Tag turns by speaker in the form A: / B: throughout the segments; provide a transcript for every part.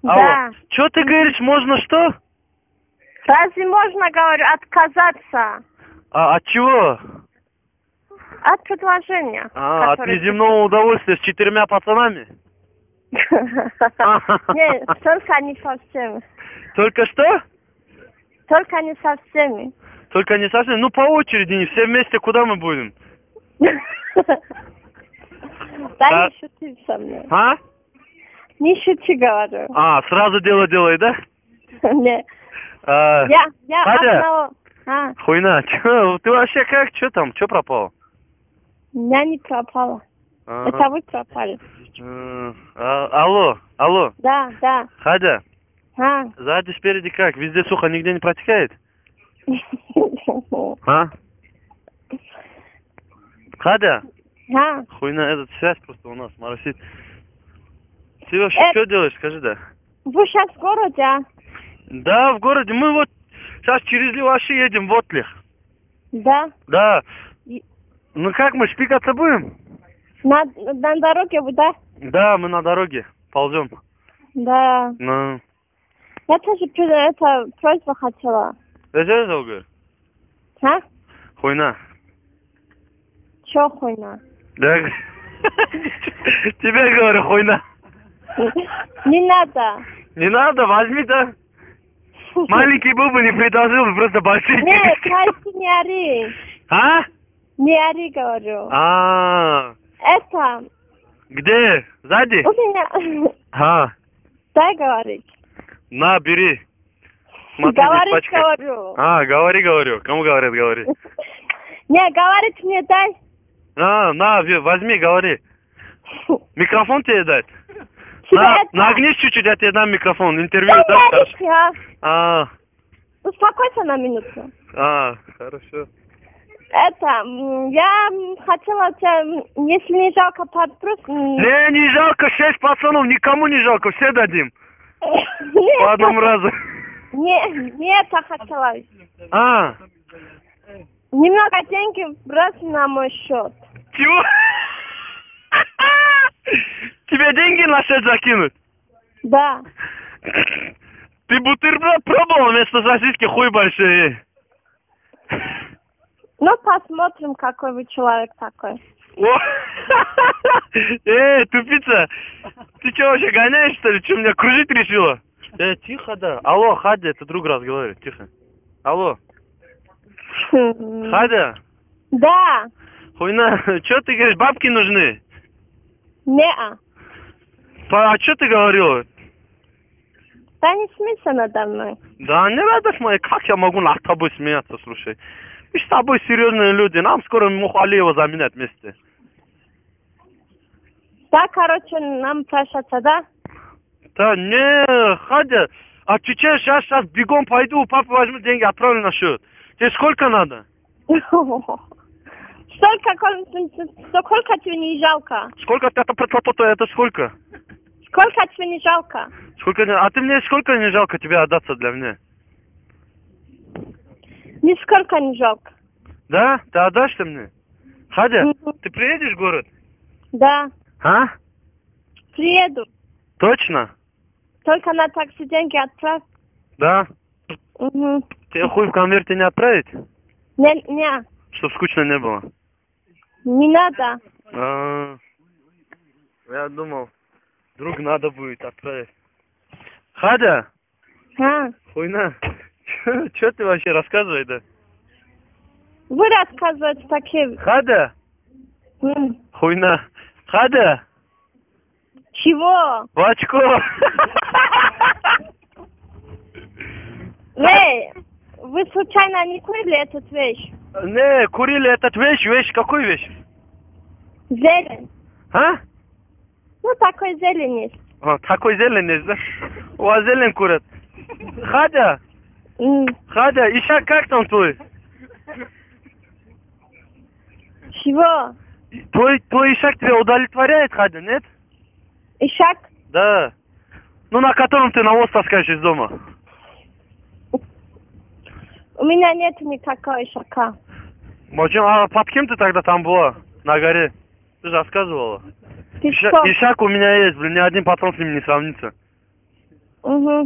A: Да.
B: Алло. Что ты говоришь, можно что?
A: Разве можно, говорю, отказаться
B: От чего?
A: от предложения?
B: От неземного удовольствия с 4 пацанами?
A: Нет, только не со всеми.
B: Только что?
A: Только не со всеми.
B: Только не совсем. Ну, по очереди, не все вместе, куда мы будем?
A: Да не шути со мной.
B: А?
A: Не шути, говорю.
B: Сразу дело делай, да?
A: Нет. Я одного...
B: Хуйна, чё, ты вообще как? Чё там? Чё пропало?
A: Я не пропала. Это вы пропали.
B: Алло.
A: Да.
B: Хадя. Сзади, спереди как? Везде сухо, нигде не протекает? Хадя? Хуйна, этот связь просто у нас моросит. Ты вообще что делаешь, скажи, да?
A: Вы сейчас в городе, а?
B: Да, в городе. Мы вот сейчас через Леваши едем в Отлих.
A: Да?
B: Да. Ну как, мы шпикаться будем?
A: На дороге вы, да?
B: Да, мы на дороге ползем.
A: Да.
B: Ну.
A: Я тоже это просьба хотела.
B: Что долго? Хуйна.
A: Чё хуйна?
B: Да. Тебе говорю, хуйна.
A: Не надо.
B: Не надо, возьми, да. Маленький был бы, не предложил, просто большие.
A: Нет, Катя, не ори. Не ори, говорю. Это...
B: Где? Сзади?
A: У меня... Дай говорить.
B: На, бери. Смотри,
A: говорить, говорю.
B: Говорю. Кому говорят, говори.
A: Не, говорить мне дай.
B: На, возьми, говори. Микрофон тебе дать? Нагнись чуть-чуть, я тебе дам микрофон. Интервью дашь?
A: Успокойся на минуту.
B: Хорошо.
A: Это, я хотела тебя, если не жалко, подбросить...
B: Не жалко, 6 пацанов, никому не жалко, все дадим. По одному разу.
A: Не это хотела. Немного деньги брать на мой счет.
B: Чего? Тебе деньги на счет закинуть?
A: Да.
B: Ты бутерброд пробовал вместо сосиски, хуй большой?
A: Ну, посмотрим, какой вы человек такой.
B: Тупица, ты что, вообще гоняешь, что ли? Что, меня кружить решила? Тихо, да. Алло, Хадя, это друг разговаривает, тихо. Алло. Хадя?
A: Да.
B: Хуйна, что ты говоришь, бабки нужны?
A: Не-а.
B: А что ты говорила?
A: Да не смейся надо мной.
B: Да не надо смотри, как я могу над тобой смеяться, слушай. Мы с тобой серьезные люди, нам скоро Мухалиева заменять вместе.
A: Да, короче, нам прощаться, да?
B: Да не, Хадя, отвечай, сейчас бегом пойду, у папы возьму деньги, отправлю на счет. Тебе сколько надо?
A: Сколько тебе не жалко?
B: Сколько это сколько?
A: Сколько тебе не жалко?
B: А ты мне сколько не жалко тебе отдаться для меня?
A: Нисколько не жалко.
B: Да? Ты отдашься мне? Хадя, ты приедешь в город?
A: Да. Приеду.
B: Точно?
A: Только на такси деньги отправь.
B: Да? Тебе хуй в конверте не отправить?
A: Не.
B: Чтоб скучно не было.
A: Не надо.
B: Я думал, вдруг надо будет отправить. Хадя? Хуйна. Че ты вообще рассказывай, да?
A: Вы рассказываете такие...
B: Хадя? Хуйна. Хадя?
A: Чего?
B: В очко.
A: Эй, вы случайно не курили эту вещь?
B: Не, курили эту вещь. Вещь, какую вещь?
A: Зелень. Ну, такой зелень есть.
B: Такой зелень есть, да? У вас зелень курят. Хадя? Хадя, ишак как там твой?
A: Чего?
B: Твой ишак тебя удовлетворяет, Хадя, нет?
A: Ишак?
B: Да. Ну, на котором ты навоз таскаешь из дома.
A: У меня нет никакого ишака.
B: А под кем ты тогда там была? На горе? Ты же рассказывала.
A: Ты что?
B: Ишак у меня есть, блин, ни один патрон с ним не сравнится.
A: Угу.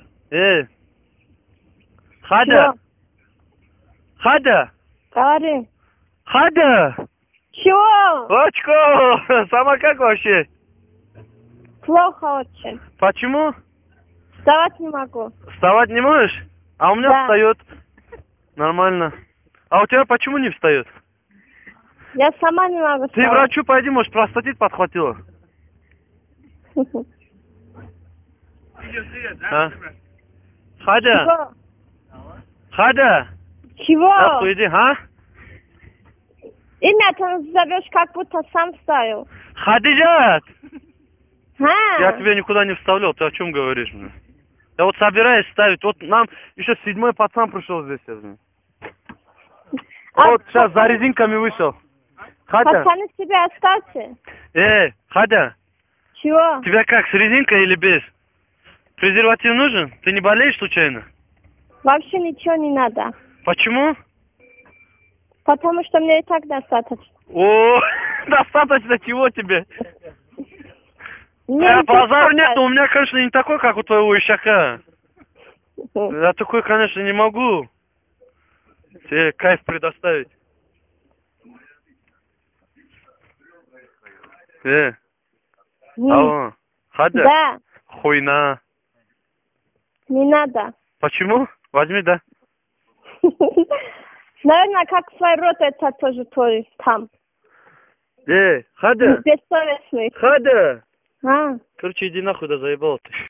B: Хада. Хада.
A: Говори.
B: Хада.
A: Чего?
B: Очко. Сама как вообще?
A: Плохо очень.
B: Почему?
A: Вставать не могу.
B: Вставать не можешь? А у меня
A: Да.
B: встает. Нормально. А у тебя почему не встает?
A: Я сама не могу
B: Ты
A: вставать.
B: врачу пойди, может, простатит подхватила. А? Хада.
A: Чего?
B: Хада.
A: Чего?
B: Да, иди, а?
A: Имя ты назовешь, как будто сам вставил.
B: Хадижат.
A: А?
B: Я тебя никуда не вставлял, ты о чем говоришь мне? Я вот собираюсь ставить, вот нам еще 7-й пацан пришел здесь. Вот сейчас за резинками вышел. Хадя.
A: Пацаны себе оставьте.
B: Хадя,
A: Чего?
B: тебя как, с резинкой или без? Презерватив нужен? Ты не болеешь случайно?
A: Вообще ничего не надо.
B: Почему?
A: Потому что мне и так достаточно.
B: О, достаточно чего тебе?
A: Мне
B: Базар нет, у меня, конечно, не такой, как у твоего ищака. Я такой, конечно, не могу тебе кайф предоставить. Алло, Хадя?
A: Да.
B: Хуйна.
A: Не надо.
B: Почему? Возьми, да.
A: Наверное, как свой рот, это тоже твой там.
B: Хадя?
A: Бессовестный.
B: Хадя?
A: А?
B: Короче, иди нахуй, да заебал ты.